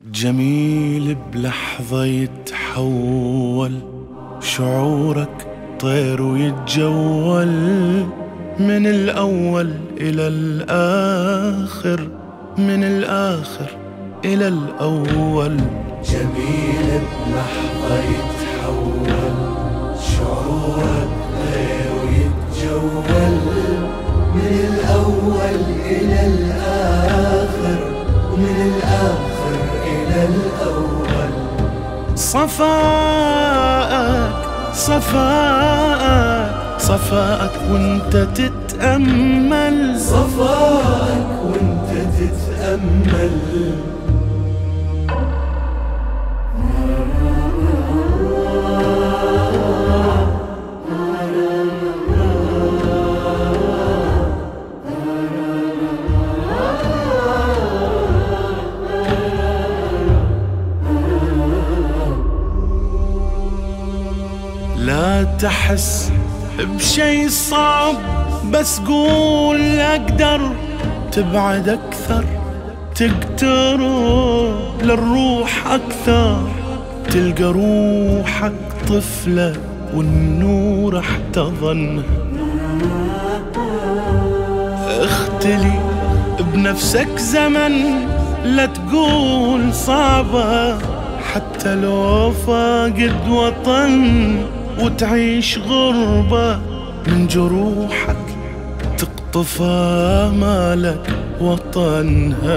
جميل بلحظة يتحول، شعورك طير ويتجول من الأول إلى الآخر، من الآخر إلى الأول. جميل بلحظة يتحول، شعورك طير ويتجول من الأول إلى الآخر، ومن الآخر إلى الأول. صفاءك صفاءك صفاءك وانت تتأمل، صفاءك وانت تتأمل. لا تحس بشي صعب، بس قول أقدر. تبعد أكثر تقترب للروح أكثر، تلقى روحك طفلة والنور احتضنها. اختلي بنفسك زمن، لا تقول صعبة، حتى لو فاقد وطن وتعيش غربة. من جروحك تقطفها مالك وطنها.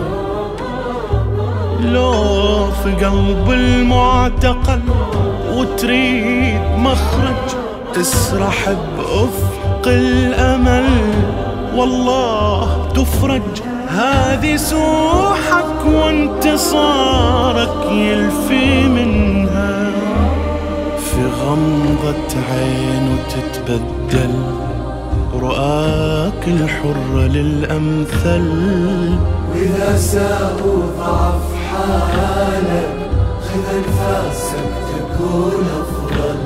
لو في قلب المعتقل وتريد مخرج، اسرح بأفق الأمل والله تفرج. هذه سوحك وانتصارك يلفي منها، في غمضة عين وتتبدل رؤاك الحرة للأمثل. وإذا ساءوا ضعف حالك، خذ أنفاسك تكون أفضل.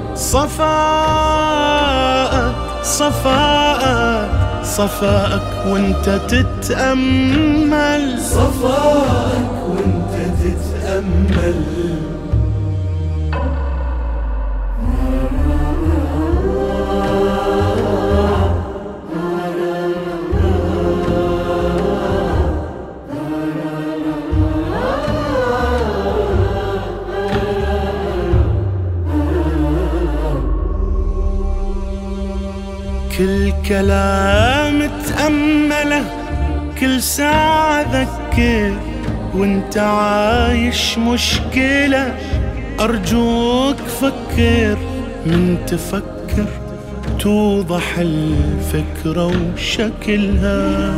صفاءك صفاءك صفاءك وانت تتأمل، صفاءك وانت تتأمل. كل كلام تأمله، كل ساعة ذكر وانت عايش مشكلة. أرجوك فكر، من تفكر توضح الفكرة وشكلها.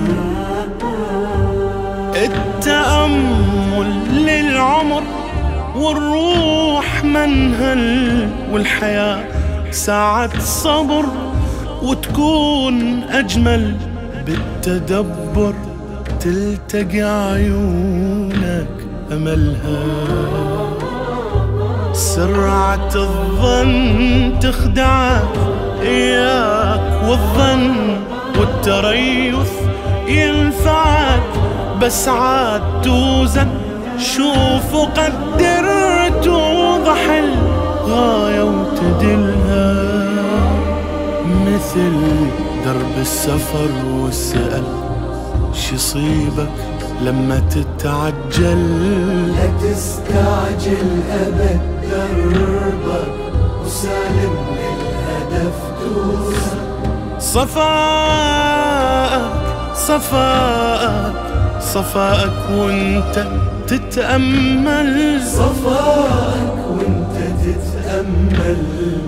التأمل للعمر والروح منهل، والحياة ساعة صبر وتكون أجمل. بالتدبر تلتقي عيونك أملها. سرعة الظن تخدعك إياك والظن، والتريث ينفعك بس عاد توزن. شوف وقدر توضح الغاية وتدلها. مثل درب السفر وسأل شيصيبك لما تتعجل. لا تستعجل أبد دربك، وسالم للهدف توصل. صفاءك صفاءك صفاءك وانت تتأمل، صفاءك وانت تتأمل.